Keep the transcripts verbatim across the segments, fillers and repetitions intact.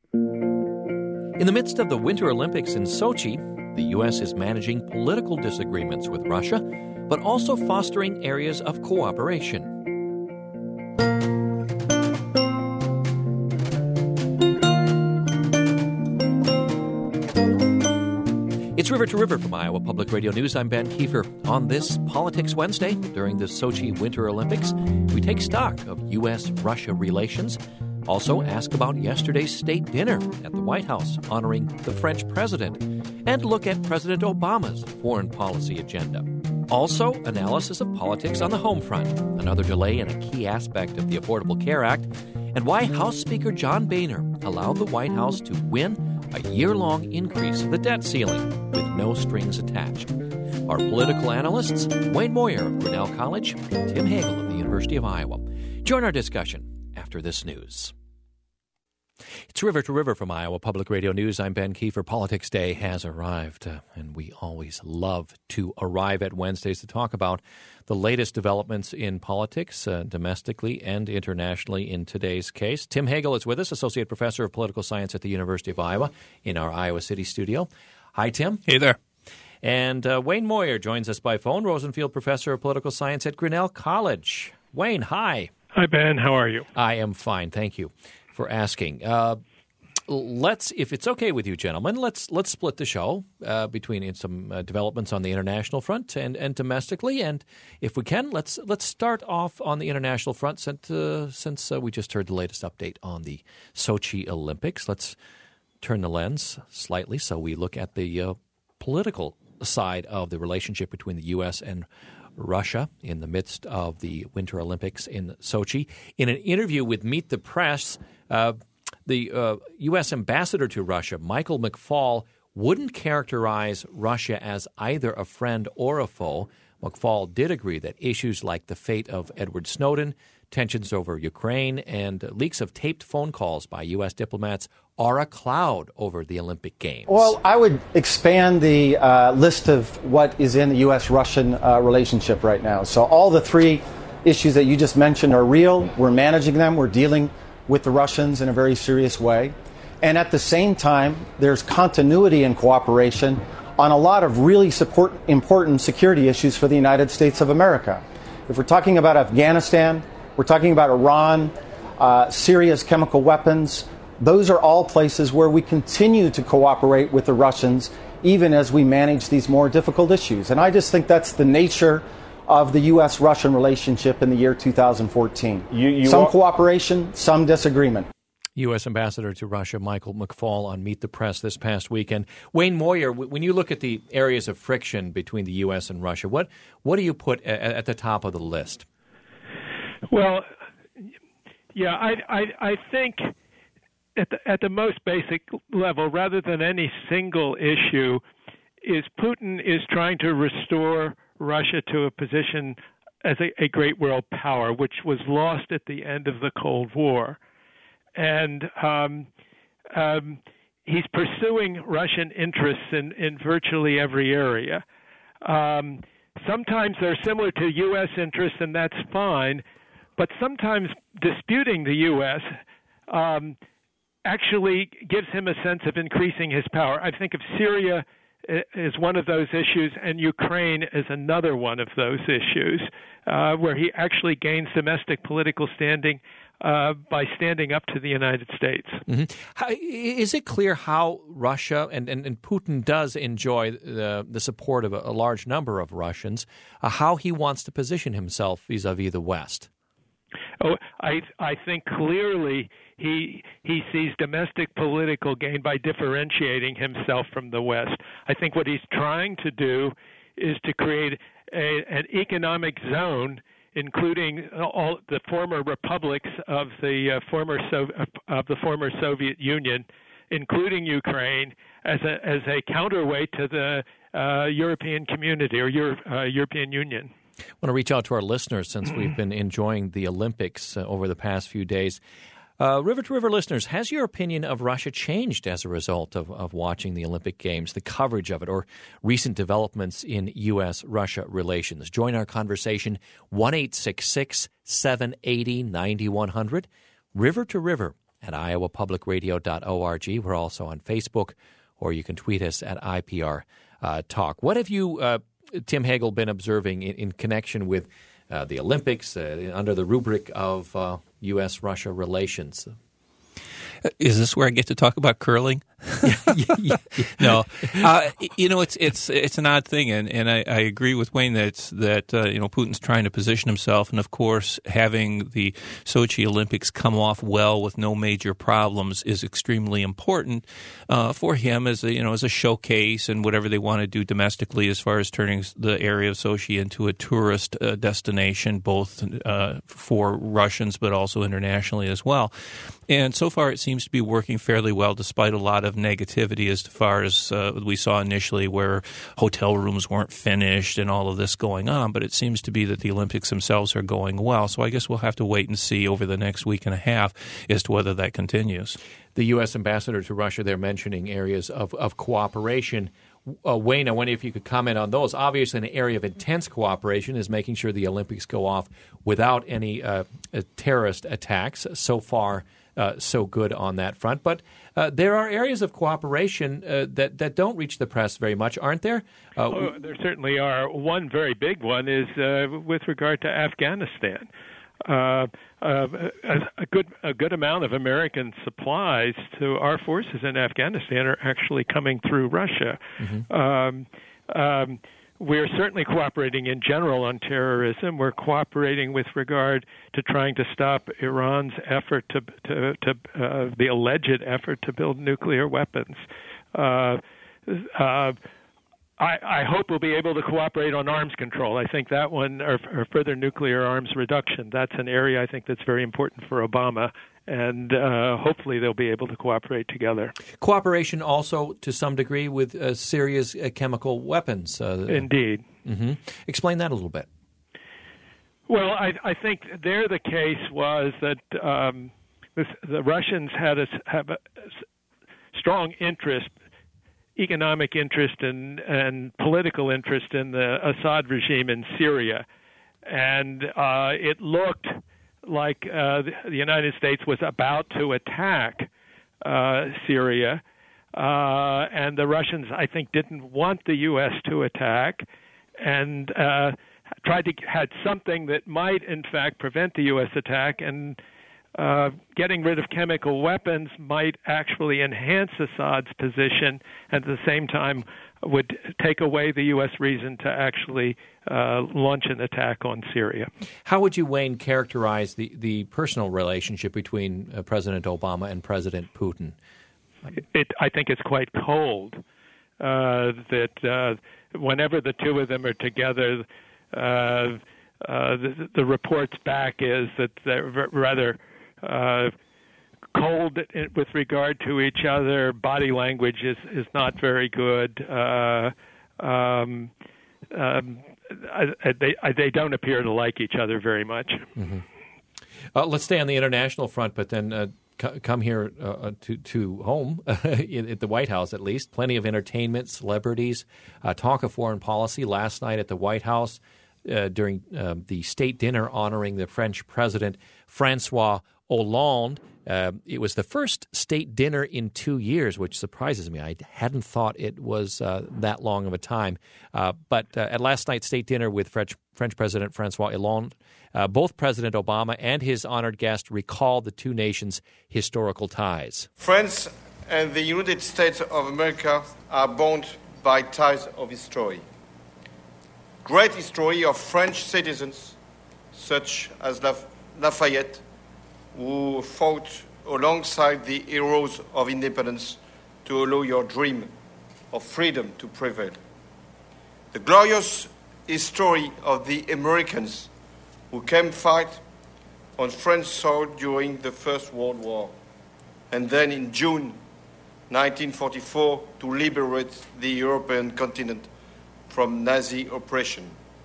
In the midst of the Winter Olympics in Sochi, the U S is managing political disagreements with Russia, but also fostering areas of cooperation. It's River to River from Iowa Public Radio News. I'm Ben Kiefer. On this Politics Wednesday, during the Sochi Winter Olympics, we take stock of U S Russia relations. Also ask about yesterday's state dinner at the White House honoring the French president, and look at President Obama's foreign policy agenda. Also, analysis of politics on the home front, another delay in a key aspect of the Affordable Care Act, and why House Speaker John Boehner allowed the White House to win a year-long increase of the debt ceiling with no strings attached. Our political analysts, Wayne Moyer of Grinnell College and Tim Hagel of the University of Iowa. Join our discussion after this news. It's River to River from Iowa Public Radio News. I'm Ben Kiefer. Politics Day has arrived, uh, and we always love to arrive at Wednesdays to talk about the latest developments in politics, uh, domestically and internationally in today's case. Tim Hagel is with us, Associate Professor of Political Science at the University of Iowa, in our Iowa City studio. Hi, Tim. Hey there. And uh, Wayne Moyer joins us by phone, Rosenfield Professor of Political Science at Grinnell College. Wayne, hi. Hi, Ben. How are you? I am fine. Thank you for asking. Uh, let's, if it's okay with you, gentlemen, let's let's split the show uh, between some uh, developments on the international front and, and domestically. And if we can, let's let's start off on the international front since uh, since uh, we just heard the latest update on the Sochi Olympics. Let's turn the lens slightly so we look at the uh, political side of the relationship between the U S and Russia in the midst of the Winter Olympics in Sochi. In an interview with Meet the Press, uh, the uh, U S ambassador to Russia, Michael McFaul, wouldn't characterize Russia as either a friend or a foe. McFaul did agree that issues like the fate of Edward Snowden, tensions over Ukraine, and leaks of taped phone calls by U S diplomats are a cloud over the Olympic Games. Well, I would expand the uh, list of what is in the U S Russian uh, relationship right now. So all the three issues that you just mentioned are real. We're managing them. We're dealing with the Russians in a very serious way. And at the same time, there's continuity and cooperation on a lot of really support, important security issues for the United States of America. If we're talking about Afghanistan, we're talking about Iran, uh, Syria's chemical weapons. Those are all places where we continue to cooperate with the Russians, even as we manage these more difficult issues. And I just think that's the nature of the U S Russian relationship in the year two thousand fourteen. You, you some are- cooperation, some disagreement. U S Ambassador to Russia Michael McFaul on Meet the Press this past weekend. Wayne Moyer, when you look at the areas of friction between the U S and Russia, what what do you put at the top of the list? Well, yeah, I I, I think at the, at the most basic level, rather than any single issue, is Putin is trying to restore Russia to a position as a, a great world power, which was lost at the end of the Cold War. And um, um, he's pursuing Russian interests in, in virtually every area. Um, sometimes they're similar to U S interests, and that's fine. But sometimes disputing the U S um, actually gives him a sense of increasing his power. I think of Syria is one of those issues, and Ukraine is another one of those issues, uh, where he actually gains domestic political standing uh, by standing up to the United States. Mm-hmm. How, is it clear how Russia, and, and, and Putin does enjoy the, the support of a, a large number of Russians, uh, how he wants to position himself vis-a-vis the West? Oh, I I think clearly he he sees domestic political gain by differentiating himself from the West. I think what he's trying to do is to create a, an economic zone, including all the former republics of the uh, former so, of the former Soviet Union, including Ukraine, as a as a counterweight to the uh, European community or Euro, uh, European Union. I want to reach out to our listeners since we've been enjoying the Olympics uh, over the past few days. Uh, River to River listeners, has your opinion of Russia changed as a result of, of watching the Olympic Games, the coverage of it, or recent developments in U S Russia relations? Join our conversation, one eight six six, seven eight zero, nine one zero zero. River to River at iowa public radio dot org. We're also on Facebook, or you can tweet us at I P R uh, Talk. What have you, uh, Tim Hagel, been observing in, in connection with uh, the Olympics uh, under the rubric of uh, U S Russia relations? Is this where I get to talk about curling? No, uh, you know, it's it's it's an odd thing, and, and I, I agree with Wayne that it's, that uh, you know Putin's trying to position himself, and of course having the Sochi Olympics come off well with no major problems is extremely important uh, for him as a you know as a showcase and whatever they want to do domestically as far as turning the area of Sochi into a tourist uh, destination, both uh, for Russians but also internationally as well. And so far, it seems to be working fairly well, despite a lot of negativity as far as uh, we saw initially, where hotel rooms weren't finished and all of this going on. But it seems to be that the Olympics themselves are going well. So I guess we'll have to wait and see over the next week and a half as to whether that continues. The U S ambassador to Russia, they're mentioning areas of, of cooperation. Uh, Wayne, I wonder if you could comment on those. Obviously, an area of intense cooperation is making sure the Olympics go off without any uh, terrorist attacks. So far, Uh, so good on that front. But uh, there are areas of cooperation uh, that, that don't reach the press very much, aren't there? Uh, oh, there certainly are. One very big one is uh, with regard to Afghanistan. Uh, uh, a, a good a good amount of American supplies to our forces in Afghanistan are actually coming through Russia. Mm-hmm. Um, um, We're certainly cooperating in general on terrorism. We're cooperating with regard to trying to stop Iran's effort to, to, to uh, the alleged effort to build nuclear weapons. Uh, uh, I, I hope we'll be able to cooperate on arms control. I think that one, or, or further nuclear arms reduction, that's an area I think that's very important for Obama. And uh, hopefully they'll be able to cooperate together. Cooperation also, to some degree, with uh, Syria's uh, chemical weapons. Uh, Indeed. Mm-hmm. Explain that a little bit. Well, I, I think there the case was that um, this, the Russians had a, have a strong interest, economic interest and, and political interest in the Assad regime in Syria. And uh, it looked like uh, the United States was about to attack uh, Syria, uh, and the Russians, I think, didn't want the U S to attack, and uh, tried to had something that might, in fact, prevent the U S attack, and uh, getting rid of chemical weapons might actually enhance Assad's position, and at the same time would take away the U S reason to actually uh, launch an attack on Syria. How would you, Wayne, characterize the, the personal relationship between uh, President Obama and President Putin? It, it, I think it's quite cold. Uh, that uh, whenever the two of them are together, uh, uh, the, the reports back is that they're rather uh, cold with regard to each other. Body language is, is not very good. Uh, um, um, I, they, I, they don't appear to like each other very much. Mm-hmm. Uh, let's stay on the international front, but then uh, c- come here uh, to, to home, at the White House at least. Plenty of entertainment, celebrities, uh, talk of foreign policy. Last night at the White House uh, during uh, the state dinner honoring the French president, Francois Hollande. Uh, it was the first state dinner in two years, which surprises me. I hadn't thought it was uh, that long of a time. Uh, but uh, at last night's state dinner with French, French President Francois Hollande, uh, both President Obama and his honored guest recalled the two nations' historical ties. France and the United States of America are bound by ties of history. Great history of French citizens, such as Laf- Lafayette, who fought alongside the heroes of independence to allow your dream of freedom to prevail. The glorious history of the Americans who came fight on French soil during the First World War, and then in June nineteen forty-four to liberate the European continent from Nazi oppression.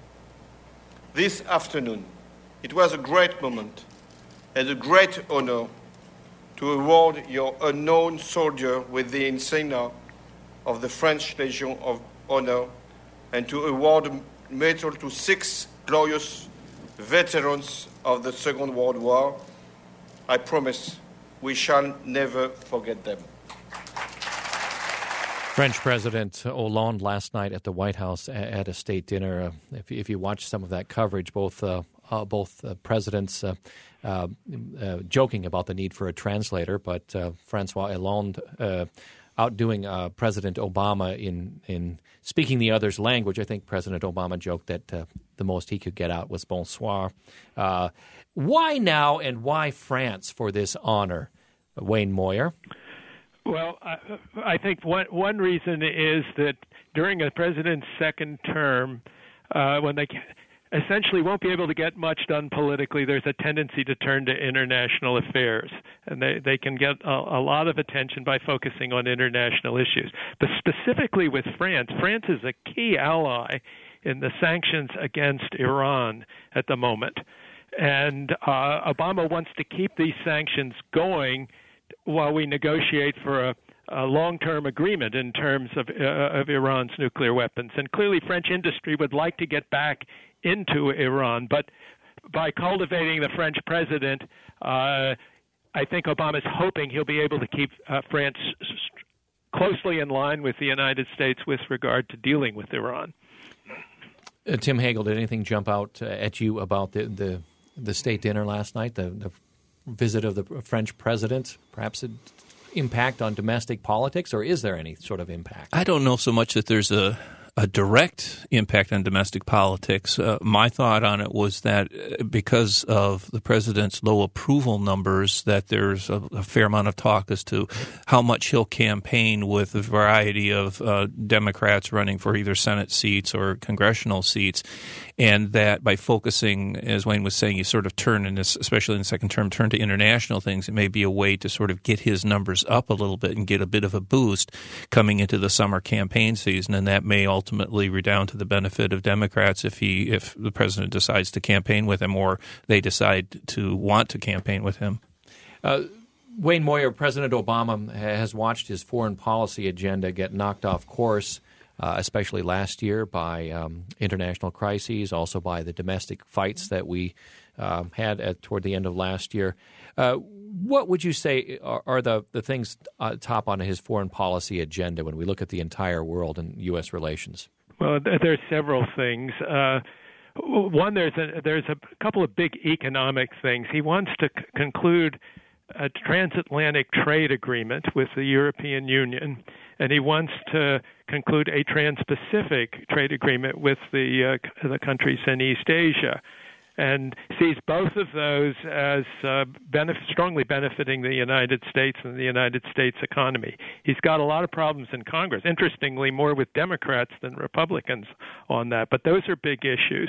This afternoon, it was a great moment and a great honor to award your unknown soldier with the insignia of the French Legion of Honor and to award a medal to six glorious veterans of the Second World War. I promise We shall never forget them. French President Hollande last night at the White House at a state dinner. Uh, if, if you watch some of that coverage, both uh, uh, both uh, presidents uh, uh, uh, joking about the need for a translator, but uh, Francois Hollande uh, outdoing uh, President Obama in in speaking the other's language. I think President Obama joked that uh, the most he could get out was bonsoir. Uh, why now and why France for this honor? Wayne Moyer. Well, I, I think one one reason is that during a president's second term, uh, when they essentially won't be able to get much done politically, there's a tendency to turn to international affairs, and they, they can get a, a lot of attention by focusing on international issues. But specifically with France, France is a key ally in the sanctions against Iran at the moment, and uh, Obama wants to keep these sanctions going while we negotiate for a, a long-term agreement in terms of, uh, of Iran's nuclear weapons. And clearly French industry would like to get back into Iran, but by cultivating the French president, uh, I think Obama's hoping he'll be able to keep uh, France closely in line with the United States with regard to dealing with Iran. Uh, Tim Hagel, did anything jump out uh, at you about the, the, the state dinner last night, the, the visit of the French president, perhaps an impact on domestic politics, or is there any sort of impact? I don't know so much that there's a, a direct impact on domestic politics. Uh, my thought on it was that because of the president's low approval numbers, that there's a, a fair amount of talk as to how much he'll campaign with a variety of uh, Democrats running for either Senate seats or congressional seats. And that by focusing, as Wayne was saying, you sort of turn, in this, especially in the second term, turn to international things. It may be a way to sort of get his numbers up a little bit and get a bit of a boost coming into the summer campaign season. And that may ultimately redound to the benefit of Democrats if he, if the president decides to campaign with him, or they decide to want to campaign with him. Uh, Wayne Moyer, President Obama has watched his foreign policy agenda get knocked off course, Uh, especially last year by um, international crises, also by the domestic fights that we uh, had at toward the end of last year. Uh, what would you say are, are the, the things uh, top on his foreign policy agenda when we look at the entire world and U S relations? Well, there's several things. Uh, one, there's a, there's a couple of big economic things. He wants to c- conclude a transatlantic trade agreement with the European Union, and he wants to conclude a trans-Pacific trade agreement with the uh, the countries in East Asia, and sees both of those as uh, benef- strongly benefiting the United States and the United States economy. He's got a lot of problems in Congress, interestingly, more with Democrats than Republicans on that, but those are big issues.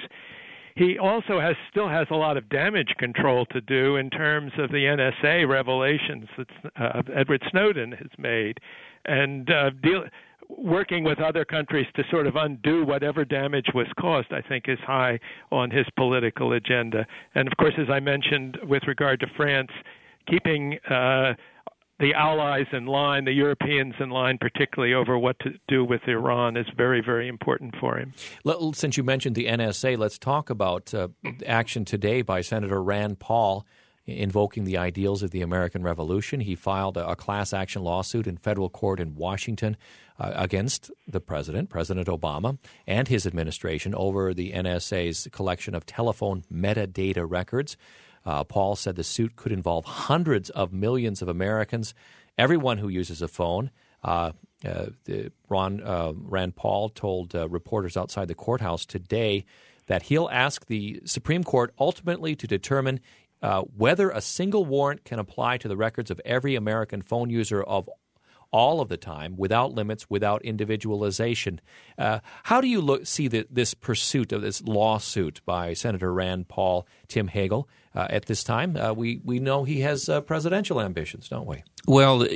He also has still has a lot of damage control to do in terms of the N S A revelations that uh, Edward Snowden has made, and uh, deal, working with other countries to sort of undo whatever damage was caused, I think, is high on his political agenda. And, of course, as I mentioned with regard to France, keeping uh, the allies in line, the Europeans in line, particularly over what to do with Iran, is very, very important for him. Since you mentioned the N S A, let's talk about uh, action today by Senator Rand Paul invoking the ideals of the American Revolution. He filed a, a class action lawsuit in federal court in Washington uh, against the president, President Obama, and his administration over the N S A's collection of telephone metadata records. Uh, Paul said the suit could involve hundreds of millions of Americans, everyone who uses a phone. Uh, uh, the, Ron, uh, Rand Paul told uh, reporters outside the courthouse today that he'll ask the Supreme Court ultimately to determine uh, whether a single warrant can apply to the records of every American phone user of all of the time, without limits, without individualization. Uh, how do you look, see the, this pursuit of this lawsuit by Senator Rand Paul, Tim Hagel, uh, at this time? Uh, we, we know he has uh, presidential ambitions, don't we? Well,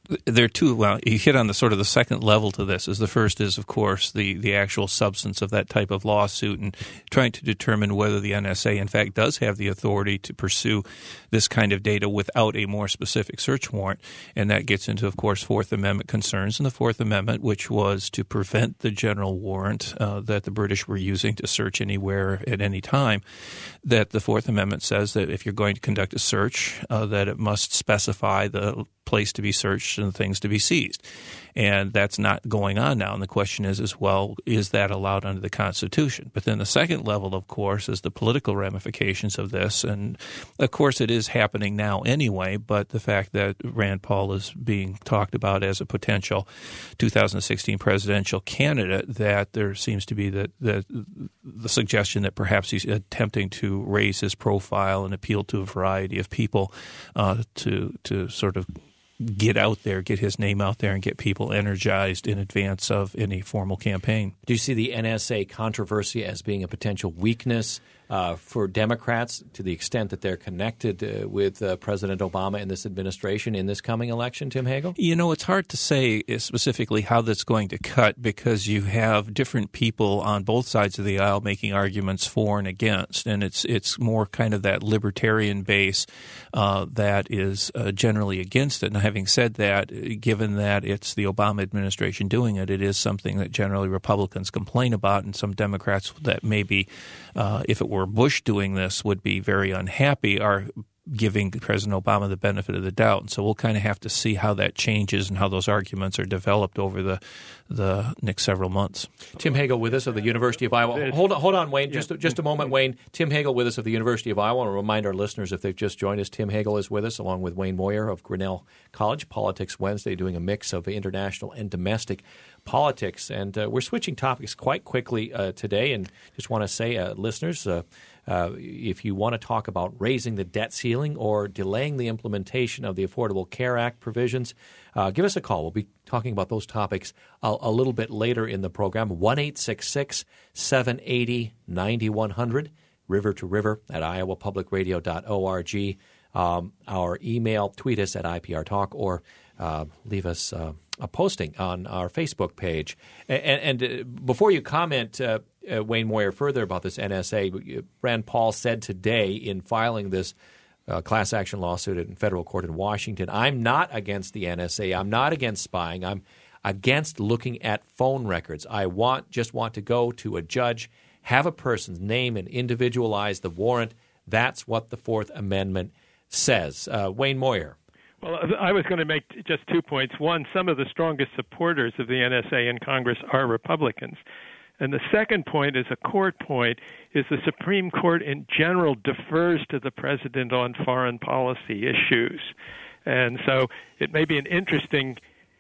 There are two. Well, you hit on the sort of the second level to this. Is the first is, of course, the, the actual substance of that type of lawsuit and trying to determine whether the N S A, in fact, does have the authority to pursue this kind of data without a more specific search warrant. And that gets into, of course, Fourth Amendment concerns. And the Fourth Amendment, which was to prevent the general warrant uh, that the British were using to search anywhere at any time, that the Fourth Amendment says that if you're going to conduct a search, uh, that it must specify the place to be searched and things to be seized. And that's not going on now. And the question is, as well, is that allowed under the Constitution? But then the second level, of course, is the political ramifications of this. And, of course, it is happening now anyway, but the fact that Rand Paul is being talked about as a potential two thousand sixteen presidential candidate, that there seems to be that the, the suggestion that perhaps he's attempting to raise his profile and appeal to a variety of people uh, to to sort of get out there, get his name out there, and get people energized in advance of any formal campaign. Do you see the N S A controversy as being a potential weakness uh, for Democrats to the extent that they're connected uh, with uh, President Obama and this administration in this coming election, Tim Hagel? You know, it's hard to say specifically how that's going to cut because you have different people on both sides of the aisle making arguments for and against, and it's it's more kind of that libertarian base uh, that is uh, generally against it. Now, having said that, given that it's the Obama administration doing it, it is something that generally Republicans complain about, and some Democrats that maybe, uh, if it were Bush doing this, would be very unhappy, are giving President Obama the benefit of the doubt. And so we'll kind of have to see how that changes and how those arguments are developed over the the next several months. Tim Hagel with us of the University of Iowa. Hold on, hold on, Wayne. Just, just a moment, Wayne. Tim Hagel with us of the University of Iowa. I want to remind our listeners, if they've just joined us, Tim Hagel is with us along with Wayne Moyer of Grinnell College, Politics Wednesday, doing a mix of international and domestic politics. And uh, we're switching topics quite quickly uh, today, and just want to say, uh, listeners, uh, uh, if you want to talk about raising the debt ceiling or delaying the implementation of the Affordable Care Act provisions, uh, give us a call. We'll be talking about those topics a, a little bit later in the program. one eight six six, seven eight zero, nine one zero zero, river to river at iowa public radio dot org. Um, our email, tweet us at I P R Talk, or uh, leave us uh, a posting on our Facebook page. And, and uh, before you comment, uh, uh, Wayne Moyer, further about this N S A, Rand Paul said today in filing this uh, class action lawsuit in federal court in Washington, I'm not against the N S A. I'm not against spying. I'm against looking at phone records. I want just want to go to a judge, have a person's name, and individualize the warrant. That's what the Fourth Amendment says. Uh, Wayne Moyer. Well, I was going to make just two points. One, some of the strongest supporters of the N S A in Congress are Republicans. And the second point is a court point, is the Supreme Court in general defers to the president on foreign policy issues. And so it may be an interesting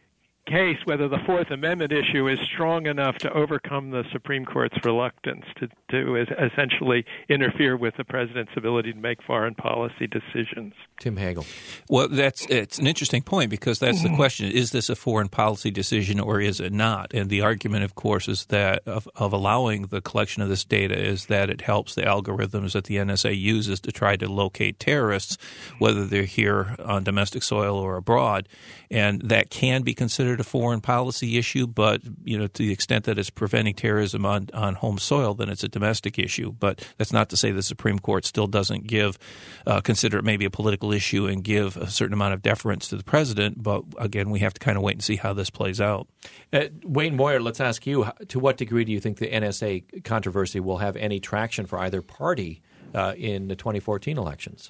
case whether the Fourth Amendment issue is strong enough to overcome the Supreme Court's reluctance to, to essentially interfere with the president's ability to make foreign policy decisions. Tim Hagel. Well, that's it's an interesting point because that's the question. Is this a foreign policy decision or is it not? And the argument, of course, is that of, of allowing the collection of this data is that it helps the algorithms that the N S A uses to try to locate terrorists, whether they're here on domestic soil or abroad. And that can be considered a foreign policy issue, but you know, to the extent that it's preventing terrorism on, on home soil, then it's a domestic issue. But that's not to say the Supreme Court still doesn't give, uh, consider it maybe a political issue and give a certain amount of deference to the president. But again, we have to kind of wait and see how this plays out. Uh, Wayne Moyer, let's ask you, to what degree do you think the N S A controversy will have any traction for either party uh, in the twenty fourteen elections?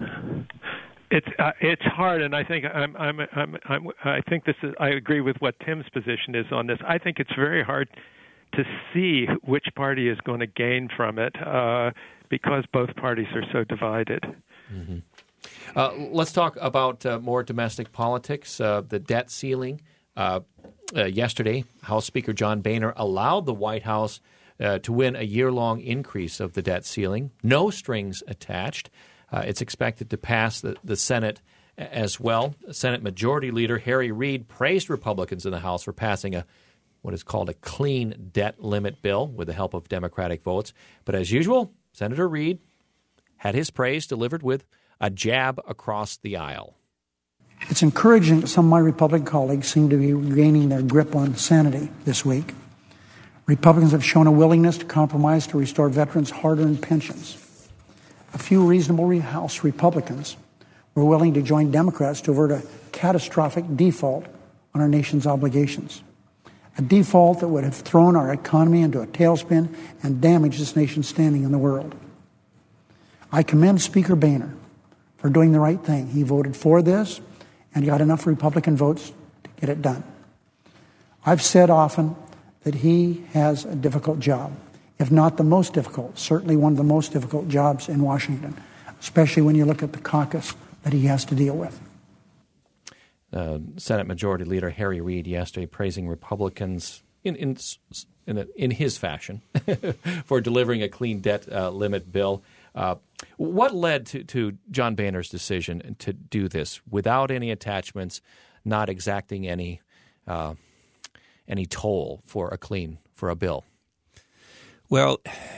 It's uh, it's hard, and I think I'm I'm I'm, I'm I think this is I agree with what Tim's position is on this. I think it's very hard to see which party is going to gain from it uh, because both parties are so divided. Mm-hmm. Uh, let's talk about uh, more domestic politics. Uh, the debt ceiling. Uh, uh, yesterday, House Speaker John Boehner allowed the White House uh, to win a year-long increase of the debt ceiling, no strings attached. Uh, it's expected to pass the, the Senate as well. Senate Majority Leader Harry Reid praised Republicans in the House for passing a what is called a clean debt limit bill with the help of Democratic votes. But as usual, Senator Reid had his praise delivered with a jab across the aisle. It's encouraging that some of my Republican colleagues seem to be regaining their grip on sanity this week. Republicans have shown a willingness to compromise to restore veterans' hard-earned pensions. A few reasonable House Republicans were willing to join Democrats to avert a catastrophic default on our nation's obligations, a default that would have thrown our economy into a tailspin and damaged this nation's standing in the world. I commend Speaker Boehner for doing the right thing. He voted for this and got enough Republican votes to get it done. I've said often that he has a difficult job, if not the most difficult, certainly one of the most difficult jobs in Washington, especially when you look at the caucus that he has to deal with. Uh, Senate Majority Leader Harry Reid yesterday praising Republicans in in in, a, in his fashion for delivering a clean debt uh, limit bill. Uh, what led to, to John Boehner's decision to do this without any attachments, not exacting any uh, any toll for a clean for a bill? Well,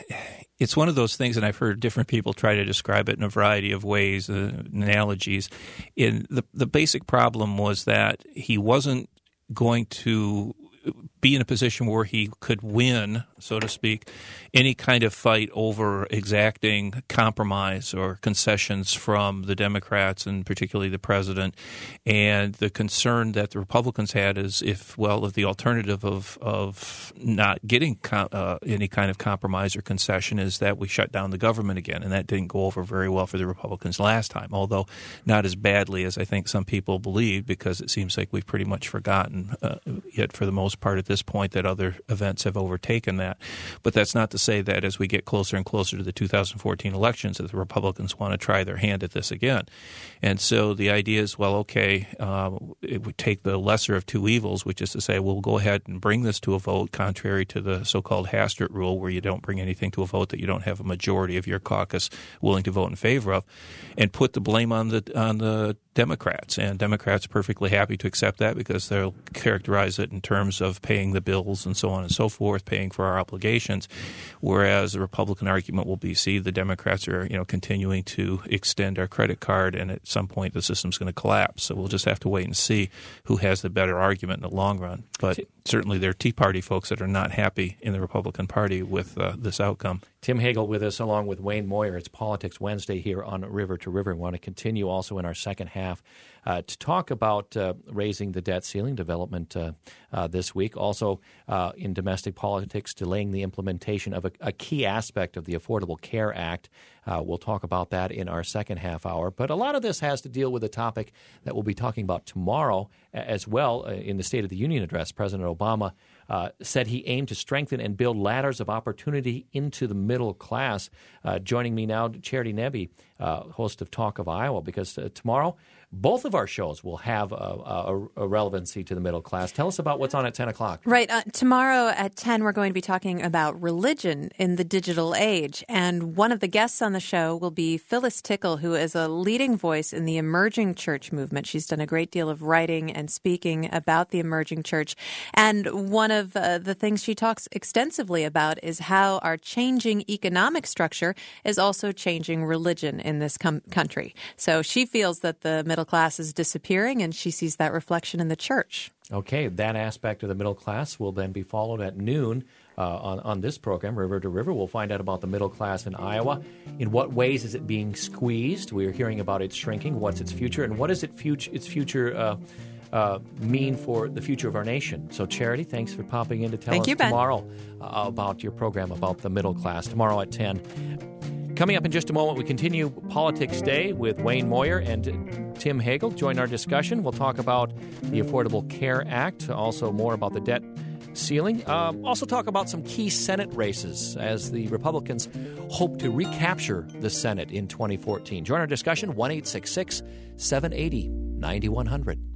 it's one of those things, and I've heard different people try to describe it in a variety of ways, uh, analogies. In the the basic problem was that he wasn't going to be in a position where he could win, so to speak, any kind of fight over exacting compromise or concessions from the Democrats and particularly the president. And the concern that the Republicans had is if, well, if the alternative of of not getting com- uh, any kind of compromise or concession is that we shut down the government again. And that didn't go over very well for the Republicans last time, although not as badly as I think some people believe, because it seems like we've pretty much forgotten uh, yet for the most part at this point that other events have overtaken that. But that's not to say that as we get closer and closer to the two thousand fourteen elections that the Republicans want to try their hand at this again. And so the idea is, well, okay, uh, it would take the lesser of two evils, which is to say we'll go ahead and bring this to a vote contrary to the so-called Hastert rule, where you don't bring anything to a vote that you don't have a majority of your caucus willing to vote in favor of, and put the blame on the on the Democrats. And Democrats are perfectly happy to accept that because they'll characterize it in terms of paying the bills and so on and so forth, paying for our obligations, whereas the Republican argument will be, see, the Democrats are, you know, continuing to extend our credit card, and at some point the system's going to collapse. So we'll just have to wait and see who has the better argument in the long run. But certainly there are Tea Party folks that are not happy in the Republican Party with uh, this outcome. Tim Hagel with us along with Wayne Moyer. It's Politics Wednesday here on River to River. We want to continue also in our second half uh, to talk about uh, raising the debt ceiling development uh, uh, this week. Also uh, in domestic politics, delaying the implementation of a, a key aspect of the Affordable Care Act. Uh, we'll talk about that in our second half hour. But a lot of this has to deal with a topic that we'll be talking about tomorrow as well. Uh, in the State of the Union address, President Obama uh, said he aimed to strengthen and build ladders of opportunity into the middle class. Uh, joining me now, Charity Nebbe, uh, host of Talk of Iowa, because uh, tomorrow both of our shows will have a, a, a relevancy to the middle class. Tell us about what's on at ten o'clock. Right. Uh, tomorrow at ten, we're going to be talking about religion in the digital age. And one of the guests on the show will be Phyllis Tickle, who is a leading voice in the emerging church movement. She's done a great deal of writing and speaking about the emerging church. And one of uh, the things she talks extensively about is how our changing economic structure is also changing religion in this com- country. So she feels that the middle class is disappearing, and she sees that reflection in the church. Okay, that aspect of the middle class will then be followed at noon uh, on, on this program, River to River. We'll find out about the middle class in Iowa. In what ways is it being squeezed? We're hearing about its shrinking. What's its future? And what does it future, its future uh, uh, mean for the future of our nation? So, Charity, thanks for popping in to tell Thank us you, Ben. tomorrow uh, about your program about the middle class, tomorrow at ten. Coming up in just a moment, we continue Politics Day with Wayne Moyer and Tim Hagel. Join our discussion. We'll talk about the Affordable Care Act, also more about the debt ceiling. Um, also talk about some key Senate races as the Republicans hope to recapture the Senate in twenty fourteen. Join our discussion, one eight six six, seven eight zero, nine one zero zero.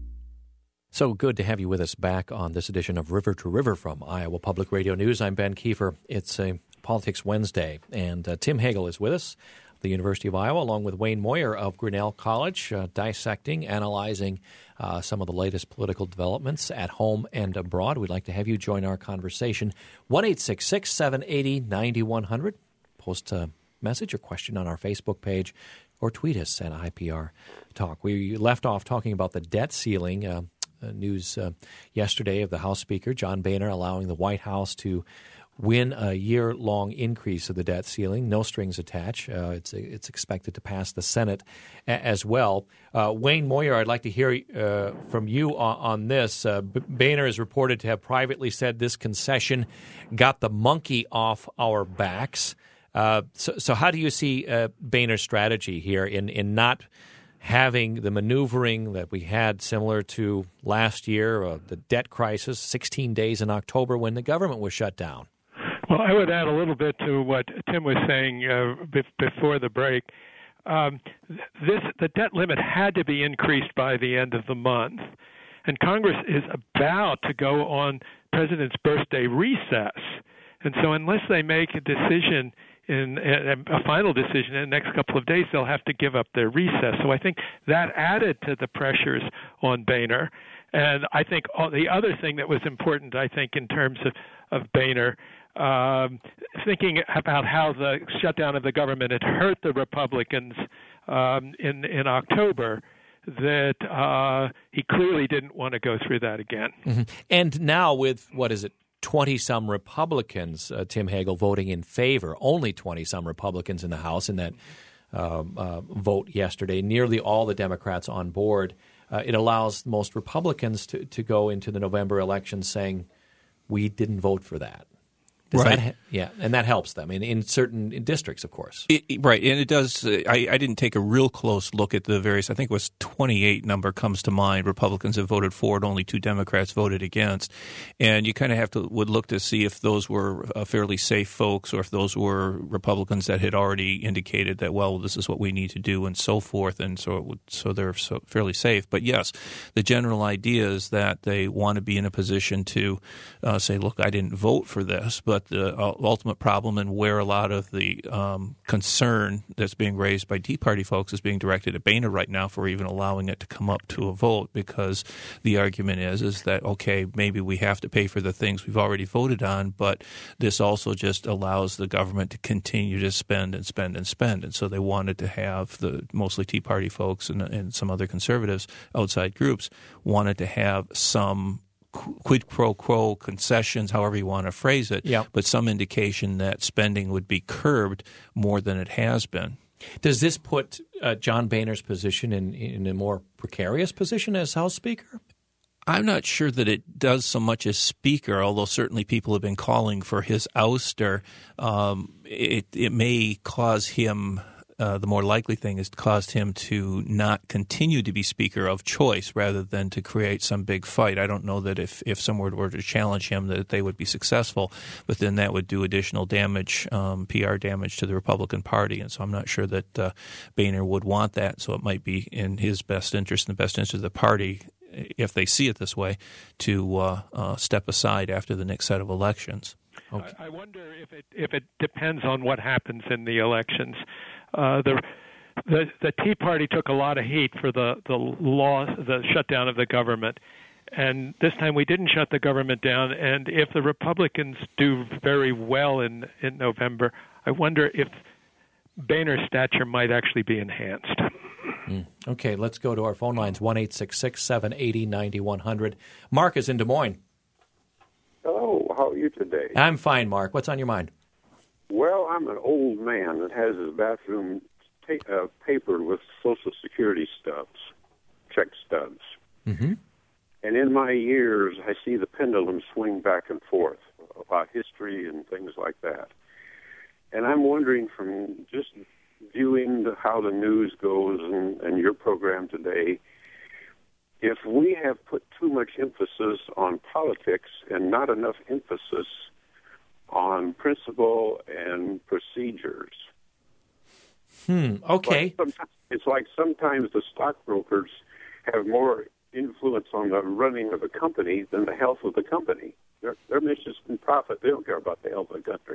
So good to have you with us back on this edition of River to River from Iowa Public Radio News. I'm Ben Kiefer. It's a Politics Wednesday, and uh, Tim Hagel is with us, the University of Iowa, along with Wayne Moyer of Grinnell College, uh, dissecting, analyzing uh, some of the latest political developments at home and abroad. We'd like to have you join our conversation. one eight six six, seven eight zero, nine one zero zero. Post a message or question on our Facebook page. or tweet us at I P R Talk. We left off talking about the debt ceiling. Uh, uh, news uh, yesterday of the House Speaker, John Boehner, allowing the White House to win a year-long increase of the debt ceiling, no strings attached. Uh, it's it's expected to pass the Senate a- as well. Uh, Wayne Moyer, I'd like to hear uh, from you on, on this. Uh, B- Boehner is reported to have privately said this concession got the monkey off our backs. Uh, so, so how do you see uh, Boehner's strategy here in, in not having the maneuvering that we had similar to last year, uh, the debt crisis, sixteen days in October when the government was shut down? Well, I would add a little bit to what Tim was saying uh, be- before the break. Um, this the debt limit had to be increased by the end of the month, and Congress is about to go on President's birthday recess, and so unless they make a decision in a final decision in the next couple of days, they'll have to give up their recess. So I think that added to the pressures on Boehner. And I think all, the other thing that was important, I think, in terms of, of Boehner, um, thinking about how the shutdown of the government had hurt the Republicans um, in, in October, that uh, he clearly didn't want to go through that again. Mm-hmm. And now with, what is it, twenty-some Republicans, uh, Tim Hagel, voting in favor, only twenty-some Republicans in the House in that uh, uh, vote yesterday, nearly all the Democrats on board. Uh, it allows most Republicans to, to go into the November election saying, we didn't vote for that. Does right. That ha- yeah, and that helps them in, in certain in districts, of course. It, it, right, and it does. Uh, I, I didn't take a real close look at the various. I think it was twenty-eight number comes to mind. Republicans have voted for it. Only two Democrats voted against, and you kind of have to would look to see if those were uh, fairly safe folks, or if those were Republicans that had already indicated that, well, this is what we need to do, and so forth, and so it would, so they're so fairly safe. But yes, the general idea is that they want to be in a position to uh, say, look, I didn't vote for this, but But the ultimate problem and where a lot of the um, concern that's being raised by Tea Party folks is being directed at Boehner right now for even allowing it to come up to a vote, because the argument is is that, okay, maybe we have to pay for the things we've already voted on, but this also just allows the government to continue to spend and spend and spend. And so they wanted to have the mostly Tea Party folks and, and some other conservatives, outside groups, wanted to have some quid pro quo concessions, however you want to phrase it, yeah. but some indication that spending would be curbed more than it has been. Does this put uh, John Boehner's position in, in a more precarious position as House Speaker? I'm not sure that it does so much as Speaker, although certainly people have been calling for his ouster. Um, it, it may cause him... Uh, the more likely thing is caused him to not continue to be Speaker of choice rather than to create some big fight. I don't know that if, if someone were to challenge him that they would be successful, but then that would do additional damage, um, P R damage to the Republican Party. And so I'm not sure that uh, Boehner would want that. So it might be in his best interest and the best interest of the party, if they see it this way, to uh, uh, step aside after the next set of elections. Okay. I wonder if it if it depends on what happens in the elections. Uh, the, the the Tea Party took a lot of heat for the the law, the shutdown of the government, and this time we didn't shut the government down. And if the Republicans do very well in in November, I wonder if Boehner's stature might actually be enhanced. Mm. Okay, let's go to our phone lines: one eight six six seven eight zero nine one zero zero. Mark is in Des Moines. Hello, how are you today? I'm fine, Mark. What's on your mind? Well, I'm an old man that has his bathroom ta- uh, papered with Social Security stubs, check stubs. Mm-hmm. And in my years, I see the pendulum swing back and forth about history and things like that. And I'm wondering, from just viewing the, how the news goes and, and your program today, if we have put too much emphasis on politics and not enough emphasis on principle and procedures. Hmm. Okay. Like it's like sometimes the stockbrokers have more influence on the running of a company than the health of the company. Their, their mission is profit. They don't care about the health of the country.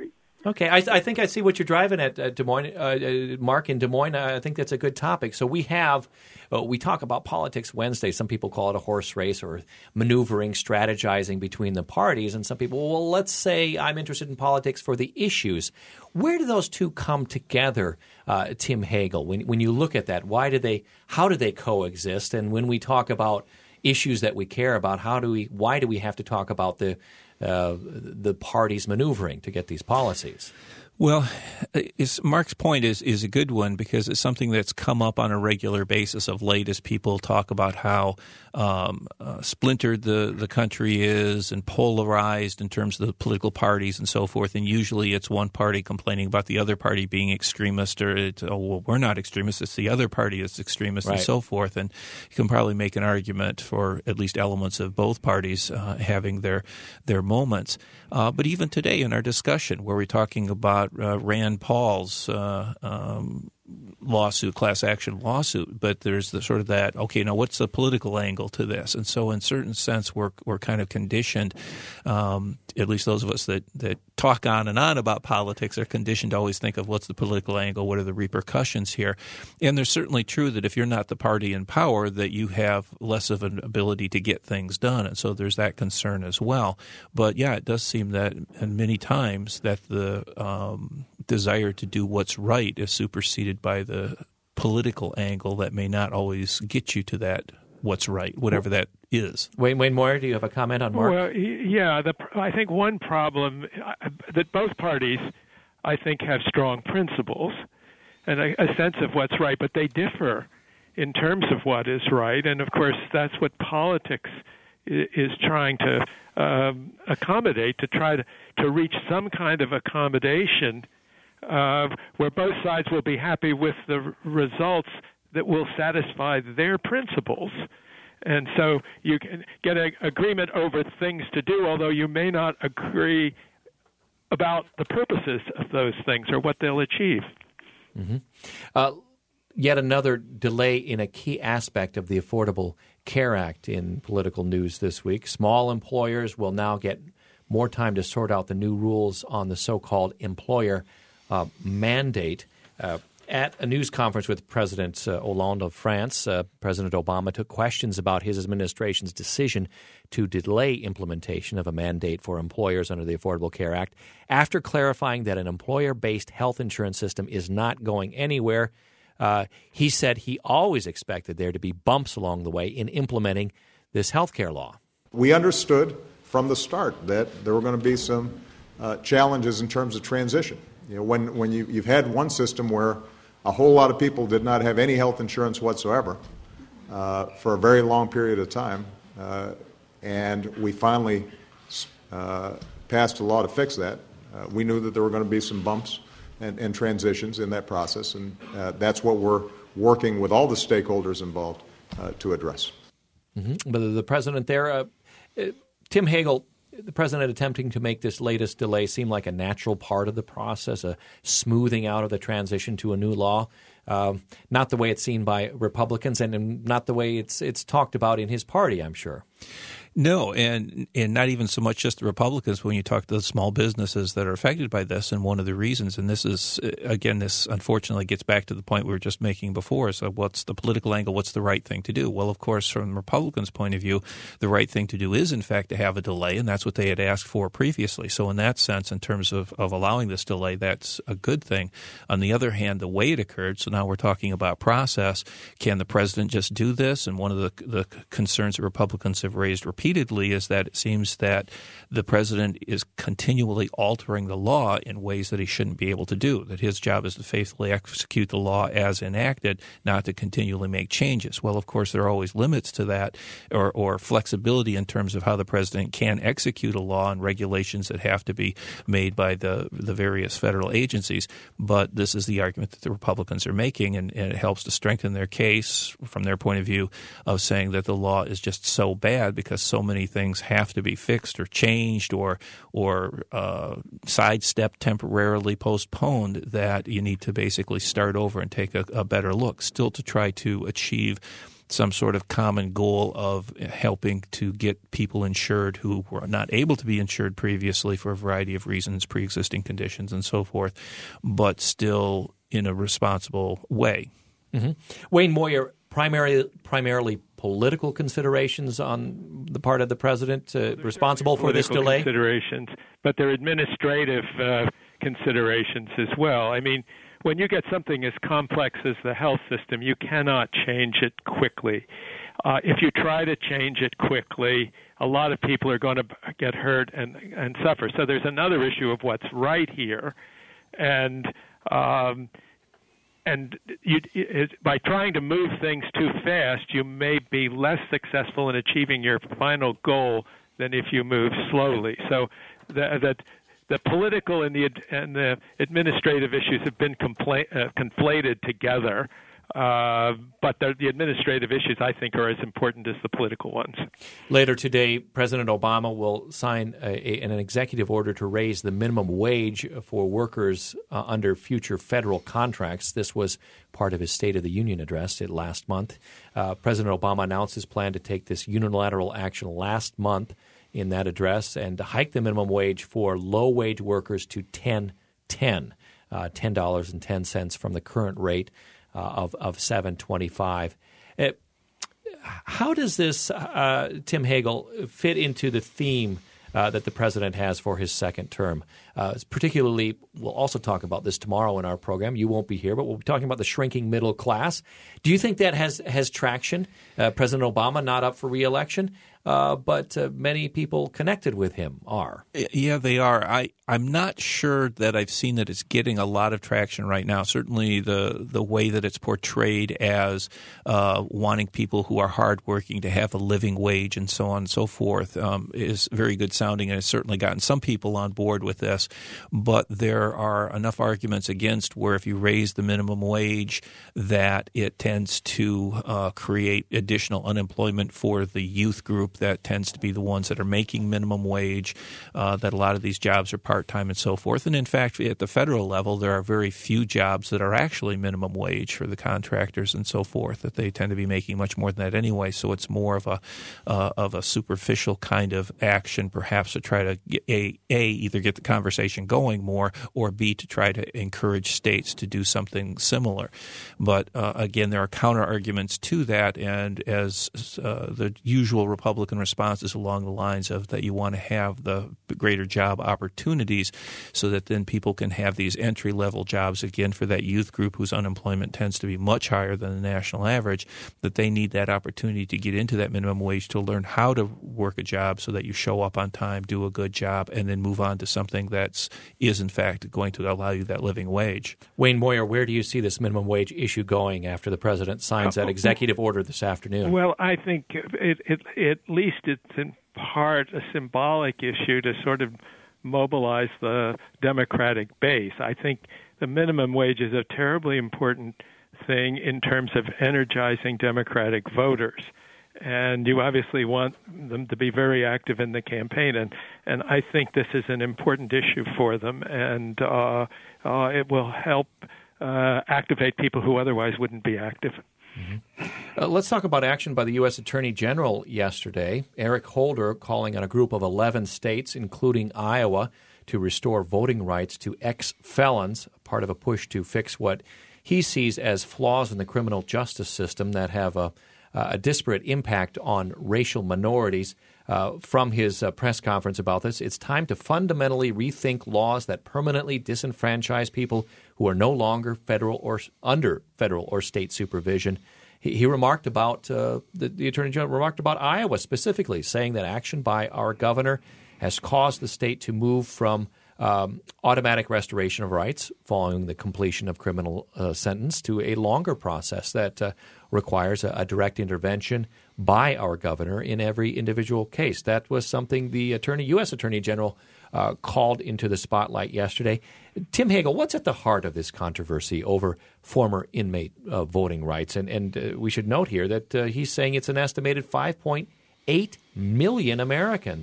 Okay, I, I think I see what you're driving at, uh, Des Moines, uh, Mark in Des Moines. I think that's a good topic. So we have, uh, we talk about Politics Wednesday. Some people call it a horse race or maneuvering, strategizing between the parties. And some people, well, let's say I'm interested in politics for the issues. Where do those two come together, uh, Tim Hagel? When when you look at that, why do they? How do they coexist? And when we talk about issues that we care about, how do we? Why do we have to talk about the Uh, the parties maneuvering to get these policies? Well, it's, Mark's point is is a good one because it's something that's come up on a regular basis of late as people talk about how um, uh, splintered the, the country is and polarized in terms of the political parties and so forth. And usually it's one party complaining about the other party being extremist, or it's, oh, well, we're not extremists, it's the other party that's extremist, right, and so forth. And you can probably make an argument for at least elements of both parties uh, having their, their moments. Uh, but even today in our discussion where we're talking about Uh, Rand Paul's uh, um, lawsuit, class action lawsuit, but there's the sort of that, okay, now what's the political angle to this? And so in certain sense, we're we're kind of conditioned, um, at least those of us that, that talk on and on about politics are conditioned to always think of what's the political angle, what are the repercussions here? And there's certainly true that if you're not the party in power, that you have less of an ability to get things done. And so there's that concern as well. But yeah, it does seem that and many times that the um, desire to do what's right is superseded by the political angle that may not always get you to that what's right, whatever that is. Wayne, Wayne Moyer, do you have a comment on Mark? Well, yeah, the, I think one problem that both parties, I think, have strong principles and a, a sense of what's right, but they differ in terms of what is right. And, of course, that's what politics is trying to um, accommodate, to try to, to reach some kind of accommodation Uh, where both sides will be happy with the results that will satisfy their principles. And so you can get an agreement over things to do, although you may not agree about the purposes of those things or what they'll achieve. Mm-hmm. Uh, yet another delay in a key aspect of the Affordable Care Act in political news this week. Small employers will now get more time to sort out the new rules on the so-called employer Uh, mandate. Uh, at a news conference with President uh, Hollande of France, uh, President Obama took questions about his administration's decision to delay implementation of a mandate for employers under the Affordable Care Act. After clarifying that an employer-based health insurance system is not going anywhere, uh, he said he always expected there to be bumps along the way in implementing this health care law. We understood from the start that there were going to be some uh, challenges in terms of transition. You know, when, when you, you've had one system where a whole lot of people did not have any health insurance whatsoever uh, for a very long period of time, uh, and we finally uh, passed a law to fix that. Uh, we knew that there were going to be some bumps and, and transitions in that process, and uh, that's what we're working with all the stakeholders involved uh, to address. Mm-hmm. But the president there, uh, uh, Tim Hagel, the president attempting to make this latest delay seem like a natural part of the process, a smoothing out of the transition to a new law, uh, not the way it's seen by Republicans and not the way it's it's talked about in his party, I'm sure. No, and and not even so much just the Republicans when you talk to the small businesses that are affected by this. And one of the reasons, and this is, again, this unfortunately gets back to the point we were just making before. So what's the political angle? What's the right thing to do? Well, of course, from the Republicans' point of view, the right thing to do is, in fact, to have a delay, and that's what they had asked for previously. So in that sense, in terms of, of allowing this delay, that's a good thing. On the other hand, the way it occurred, so now we're talking about process. Can the president just do this? And one of the, the concerns that Republicans have raised repeatedly repeatedly is that it seems that the president is continually altering the law in ways that he shouldn't be able to do, that his job is to faithfully execute the law as enacted, not to continually make changes. Well, of course, there are always limits to that or, or flexibility in terms of how the president can execute a law and regulations that have to be made by the, the various federal agencies. But this is the argument that the Republicans are making, and, and it helps to strengthen their case from their point of view of saying that the law is just so bad because so many things have to be fixed or changed or or uh, sidestepped, temporarily postponed, that you need to basically start over and take a, a better look, still to try to achieve some sort of common goal of helping to get people insured who were not able to be insured previously for a variety of reasons, pre-existing conditions and so forth, but still in a responsible way. Mm-hmm. Wayne Moyer, primarily, primarily political considerations on the part of the president uh, responsible for this delay? Considerations, but they're administrative uh, considerations as well. I mean, when you get something as complex as the health system, you cannot change it quickly. Uh, if you try to change it quickly, a lot of people are going to get hurt and, and suffer. So there's another issue of what's right here. And um, and you, it, by trying to move things too fast, you may be less successful in achieving your final goal than if you move slowly. So that the, the political and the and the administrative issues have been compla- uh, conflated together. Uh, but the, the administrative issues, I think, are as important as the political ones. Later today, President Obama will sign a, a, an executive order to raise the minimum wage for workers uh, under future federal contracts. This was part of his State of the Union address last month. Uh, President Obama announced his plan to take this unilateral action last month in that address and to hike the minimum wage for low-wage workers to ten ten, uh, ten dollars and ten cents from the current rate Uh, of of seven twenty-five. Uh, how does this, uh, Tim Hagel, fit into the theme uh, that the president has for his second term? Uh, particularly, we'll also talk about this tomorrow in our program. You won't be here, but we'll be talking about the shrinking middle class. Do you think that has has traction? Uh, President Obama not up for re-election, uh, but uh, many people connected with him are. Yeah, they are. I, I'm not sure that I've seen that it's getting a lot of traction right now. Certainly the, the way that it's portrayed as uh, wanting people who are hardworking to have a living wage and so on and so forth um, is very good sounding, and it's certainly gotten some people on board with this. But there are enough arguments against where if you raise the minimum wage that it tends to uh, create additional unemployment for the youth group that tends to be the ones that are making minimum wage, uh, that a lot of these jobs are part-time and so forth. And in fact, at the federal level, there are very few jobs that are actually minimum wage for the contractors and so forth, that they tend to be making much more than that anyway. So it's more of a uh, of a superficial kind of action, perhaps to try to get a, a either get the conversation going more, or B, to try to encourage states to do something similar. But uh, again, there are counter arguments to that, and as uh, the usual Republican response is along the lines of that you want to have the greater job opportunities so that then people can have these entry-level jobs, again, for that youth group whose unemployment tends to be much higher than the national average, that they need that opportunity to get into that minimum wage to learn how to work a job so that you show up on time, do a good job, and then move on to something that's is in fact going to allow you that living wage. Wayne Moyer, where do you see this minimum wage issue going after the president signs that executive order this afternoon? Well, I think it, it, at least it's in part a symbolic issue to sort of mobilize the Democratic base. I think the minimum wage is a terribly important thing in terms of energizing Democratic voters. And you obviously want them to be very active in the campaign, and, and I think this is an important issue for them, and uh, uh, it will help uh, activate people who otherwise wouldn't be active. Mm-hmm. Uh, let's talk about action by the U S Attorney General yesterday. Eric Holder calling on a group of eleven states, including Iowa, to restore voting rights to ex-felons, part of a push to fix what he sees as flaws in the criminal justice system that have a a disparate impact on racial minorities. Uh, from his uh, press conference about this, it's time to fundamentally rethink laws that permanently disenfranchise people who are no longer federal or under federal or state supervision. He, he remarked about, uh, the, the Attorney General remarked about Iowa specifically, saying that action by our governor has caused the state to move from Um, automatic restoration of rights following the completion of criminal uh, sentence to a longer process that uh, requires a, a direct intervention by our governor in every individual case. That was something the attorney, U S Attorney General uh, called into the spotlight yesterday. Tim Hagel, what's at the heart of this controversy over former inmate uh, voting rights? And, and uh, we should note here that uh, he's saying it's an estimated five point eight million Americans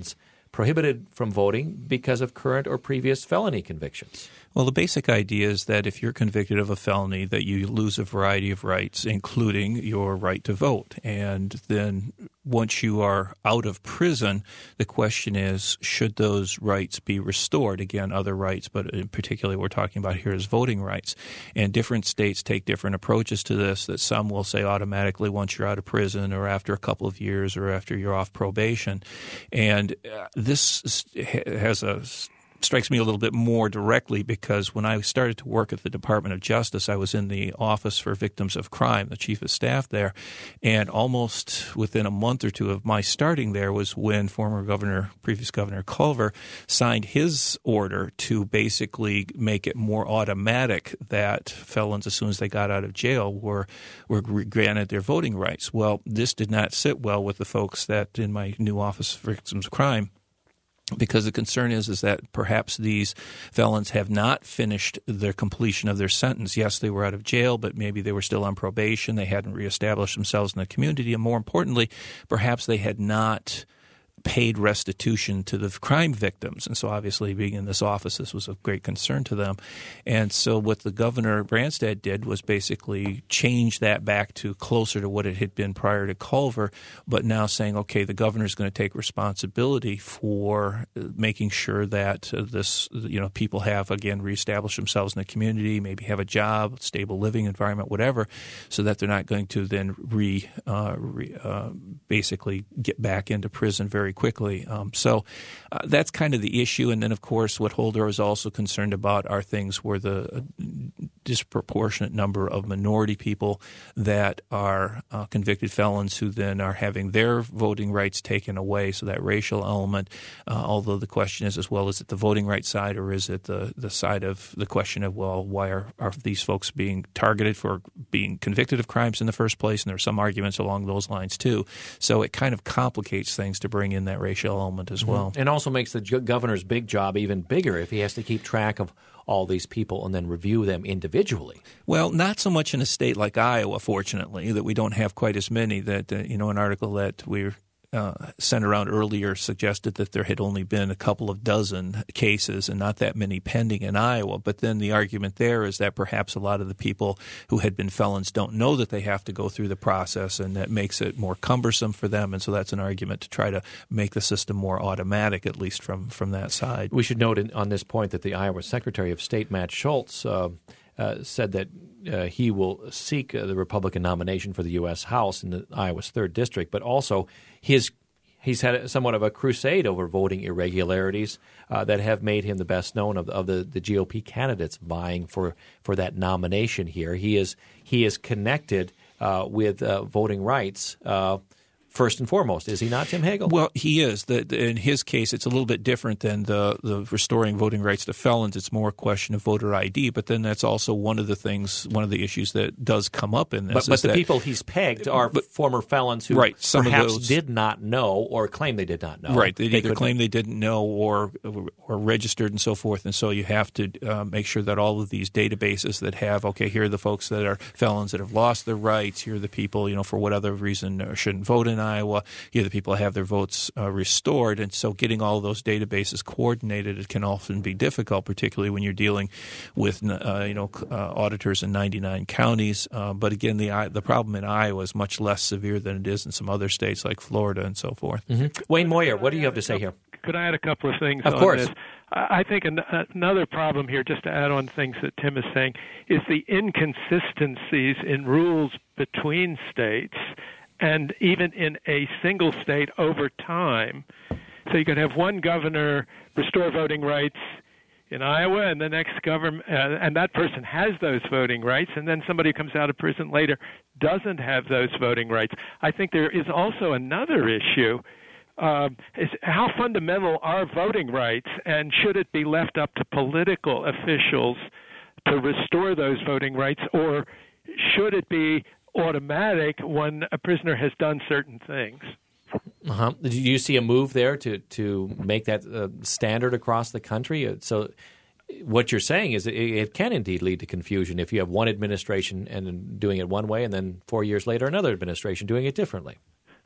prohibited from voting because of current or previous felony convictions. Well, the basic idea is that if you're convicted of a felony, that you lose a variety of rights, including your right to vote. And then once you are out of prison, the question is, should those rights be restored? Again, other rights, but in particular we're talking about here is voting rights. And different states take different approaches to this, that some will say automatically once you're out of prison or after a couple of years or after you're off probation. And uh, this has a strikes me a little bit more directly because when I started to work at the Department of Justice, I was in the Office for Victims of Crime, the chief of staff there, and almost within a month or two of my starting there was when former governor, previous Governor Culver, signed his order to basically make it more automatic that felons, as soon as they got out of jail, were were granted their voting rights. Well, this did not sit well with the folks that in my new Office for Victims of Crime, because the concern is is that perhaps these felons have not finished their completion of their sentence. Yes, they were out of jail, but maybe they were still on probation. They hadn't reestablished themselves in the community. And more importantly, perhaps they had not paid restitution to the crime victims. And so obviously being in this office, this was of great concern to them. And so what the governor, Branstad, did was basically change that back to closer to what it had been prior to Culver, but now saying, okay, the governor is going to take responsibility for making sure that uh, this, you know, people have, again, reestablished themselves in the community, maybe have a job, stable living environment, whatever, so that they're not going to then re, uh, re uh, basically get back into prison very quickly. Um, so uh, that's kind of the issue. And then, of course, what Holder is also concerned about are things where the uh, disproportionate number of minority people that are uh, convicted felons who then are having their voting rights taken away. So that racial element, uh, although the question is as well, is it the voting rights side or is it the, the side of the question of, well, why are, are these folks being targeted for being convicted of crimes in the first place? And there are some arguments along those lines too. So it kind of complicates things to bring in that racial element as well. Mm-hmm. And also makes the governor's big job even bigger if he has to keep track of all these people and then review them individually. Well, not so much in a state like Iowa, fortunately, that we don't have quite as many. That, uh, you know, an article that we're Uh, sent around earlier suggested that there had only been a couple of dozen cases and not that many pending in Iowa. But then the argument there is that perhaps a lot of the people who had been felons don't know that they have to go through the process, and that makes it more cumbersome for them. And so that's an argument to try to make the system more automatic, at least from, from that side. We should note in, on this point that the Iowa Secretary of State, Matt Schultz, uh, uh, said that uh, he will seek uh, the Republican nomination for the U S House in the Iowa's third district, but also his he's had a, somewhat of a crusade over voting irregularities uh, that have made him the best known of, of the, the G O P candidates vying for, for that nomination here. He is he is connected uh, with uh, voting rights uh, first and foremost, is he not, Tim Hagel? Well, he is. The, the, in his case, it's a little bit different than the, the restoring voting rights to felons. It's more a question of voter I D, but then that's also one of the things, one of the issues that does come up in this. But, but the that, people he's pegged are but, former felons who right, some perhaps of those, did not know or claim they did not know. Right. They, they either claim they didn't know or or registered and so forth, and so you have to uh, make sure that all of these databases that have, okay, here are the folks that are felons that have lost their rights, here are the people, you know, for whatever reason shouldn't vote in Iowa, here the people have their votes uh, restored. And so getting all those databases coordinated, it can often be difficult, particularly when you're dealing with uh, you know uh, auditors in ninety-nine counties. Uh, but again, the the problem in Iowa is much less severe than it is in some other states like Florida and so forth. Mm-hmm. Wayne Moyer, what do you have to say here? Could I add a couple of things of on course. this? I think an, another problem here, just to add on things that Tim is saying, is the inconsistencies in rules between states and even in a single state over time. So you could have one governor restore voting rights in Iowa, and the next government, uh, and that person has those voting rights, and then somebody who comes out of prison later doesn't have those voting rights. I think there is also another issue. Uh, is how fundamental are voting rights, and should it be left up to political officials to restore those voting rights, or should it be automatic when a prisoner has done certain things? Uh-huh. Do you see a move there to, to make that uh, standard across the country? So what you're saying is it, it can indeed lead to confusion if you have one administration and doing it one way and then four years later another administration doing it differently.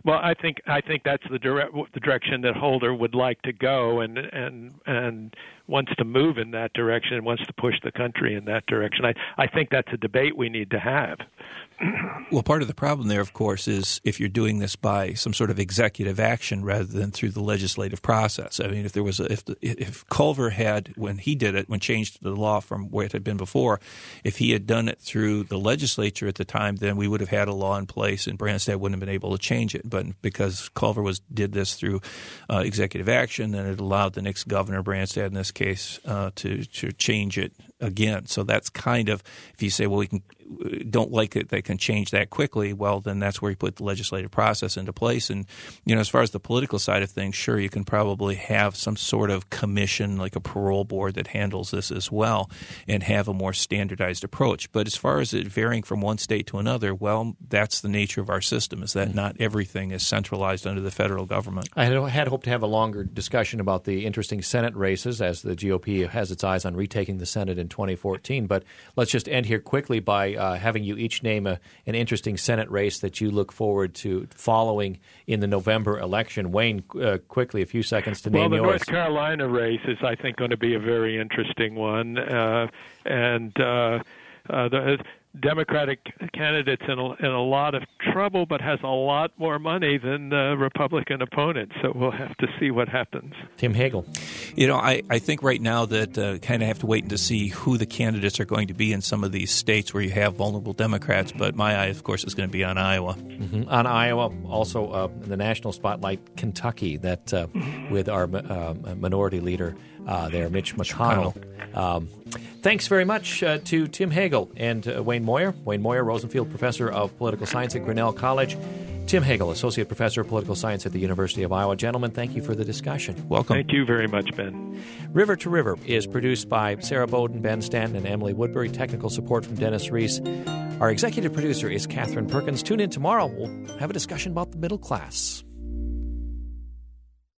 Well, I think I think that's the direct the direction that Holder would like to go, and and and wants to move in that direction, wants to push the country in that direction. I I think that's a debate we need to have. Well, part of the problem there, of course, is if you're doing this by some sort of executive action rather than through the legislative process. I mean, if there was a, if the, if Culver had, when he did it, when changed the law from where it had been before, if he had done it through the legislature at the time, then we would have had a law in place, and Branstad wouldn't have been able to change it. But because Culver was did this through uh, executive action, then it allowed the next governor, Branstad in this case, uh, to to change it again. So that's kind of, if you say, well, we can don't like it, they can change that quickly, well, then that's where you put the legislative process into place. And, you know, as far as the political side of things, sure, you can probably have some sort of commission, like a parole board that handles this as well, and have a more standardized approach. But as far as it varying from one state to another, well, that's the nature of our system, is that not everything is centralized under the federal government. I had, had hoped to have a longer discussion about the interesting Senate races as the G O P has its eyes on retaking the Senate in twenty fourteen. But let's just end here quickly by uh, having you each name a, an interesting Senate race that you look forward to following in the November election. Wayne, uh, quickly, a few seconds to name well, the yours. North Carolina race is, I think, going to be a very interesting one. Uh, and uh, uh, the Democratic candidate's in a, in a lot of trouble, but has a lot more money than the Republican opponent. So we'll have to see what happens. Tim Hagel. You know, I, I think right now that uh, kind of have to wait to see who the candidates are going to be in some of these states where you have vulnerable Democrats. But my eye, of course, is going to be on Iowa. Mm-hmm. On Iowa, also uh, in the national spotlight, Kentucky, that uh, with our uh, minority leader uh, there, Mitch McConnell. Um, thanks very much uh, to Tim Hagel and uh, Wayne Moyer. Wayne Moyer, Rosenfield Professor of Political Science at Grinnell College. Tim Hagel, Associate Professor of Political Science at the University of Iowa. Gentlemen, thank you for the discussion. Welcome. Thank you very much, Ben. River to River is produced by Sarah Bowden, Ben Stanton, and Emily Woodbury. Technical support from Dennis Reese. Our executive producer is Catherine Perkins. Tune in tomorrow. We'll have a discussion about the middle class.